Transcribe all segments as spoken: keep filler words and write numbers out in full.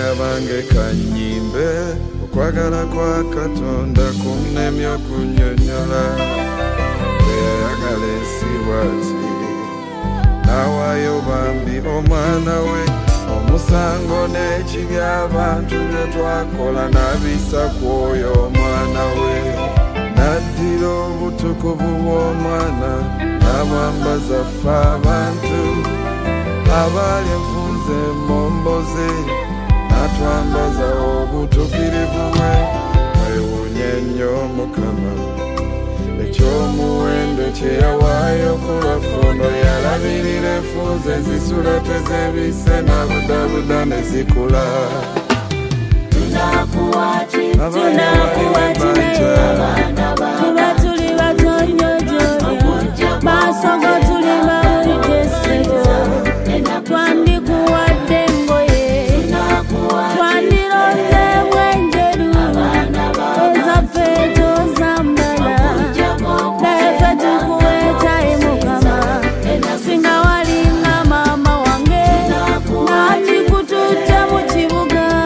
bana bange kanyimbe okwagala kwa Katonda kunnemye okunyonyola eyagala ensi bw'ati n'awaayo bambi omwana we omusango n'ekibi abantu bye twakola n'abissa ku oyo omwana we n'addira obutukuvu bw'omwana n'abwambaza ffe abantu abaali enfunze emmomboze n'atwambaza obutuukirivu bwe mwewuunye nnyo Mukama ekyomuwendo kye yawaayo ku lwaffe yalabirira enfunze zisula tezebise n'abudabuda ne zikula tunakuwagira tuba tuli batonyojolya maaso go tuli bawulikesebo twandikuwadde engoye twandironzeemu enjeru ezaffe tozambala naye ffe tukuweetaye Mukama singa walinga maama wange nandikututte mu kibuga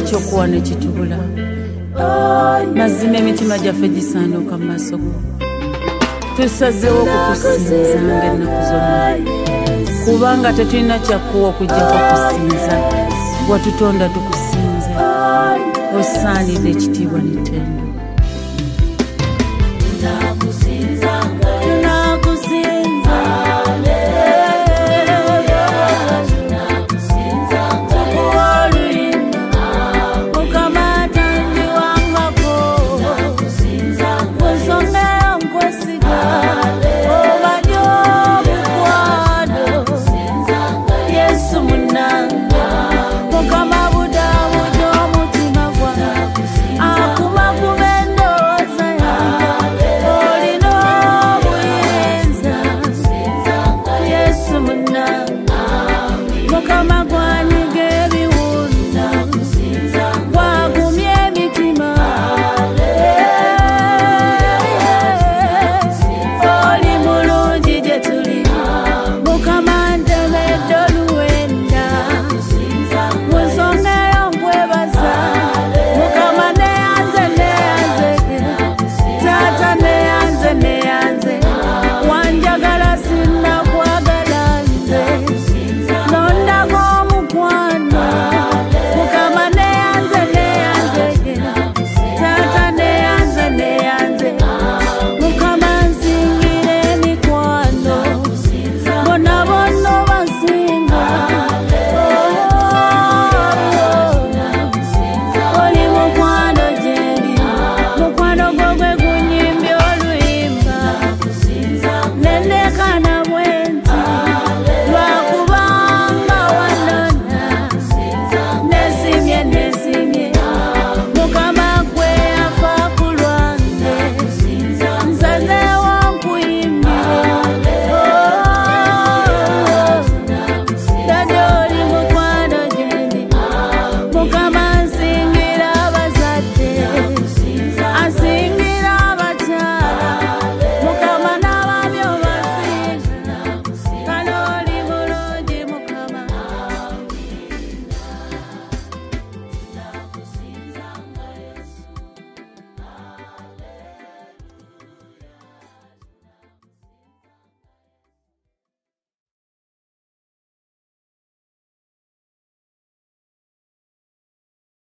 ekyokuwa ne kitubula. Mazima emitima gyaffe gisaanuuka mu maaso go. Tusazeewo okukusinza ng'ennaku zonna, kubanga tetulina kyakkuwa okuggyako kusinza. Watutonda tukusinze, osaanidde ekitiibwa n'ettendo.